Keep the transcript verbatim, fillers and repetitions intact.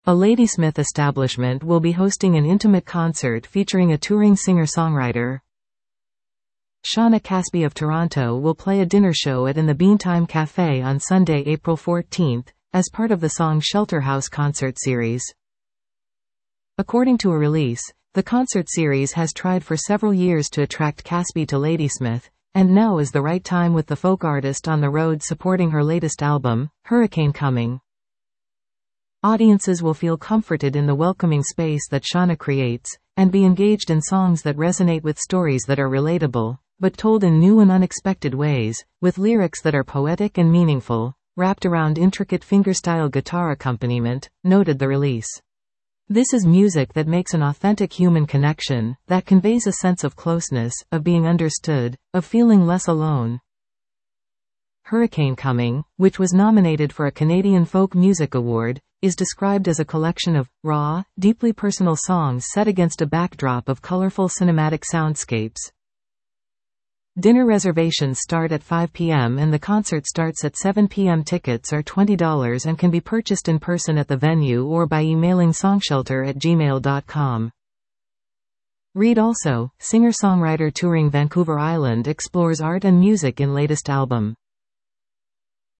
A Ladysmith establishment will be hosting an intimate concert featuring a touring singer-songwriter. Shauna Casby of Toronto will play a dinner show at In the Beantime Cafe on Sunday, April fourteenth, as part of the Song Shelter House concert series. According to a release, the concert series has tried for several years to attract Casby to Ladysmith, and now is the right time with the folk artist on the road supporting her latest album, Hurricane Coming. Audiences will feel comforted in the welcoming space that Shauna creates, and be engaged in songs that resonate with stories that are relatable, but told in new and unexpected ways, with lyrics that are poetic and meaningful, wrapped around intricate fingerstyle guitar accompaniment, noted the release. This is music that makes an authentic human connection, that conveys a sense of closeness, of being understood, of feeling less alone. Hurricane Coming, which was nominated for a Canadian Folk Music Award, is described as a collection of raw, deeply personal songs set against a backdrop of colorful cinematic soundscapes. Dinner reservations start at five p m and the concert starts at seven p m Tickets are twenty dollars and can be purchased in person at the venue or by emailing songshelter at gmail dot com. Read also, singer-songwriter touring Vancouver Island explores art and music in latest album.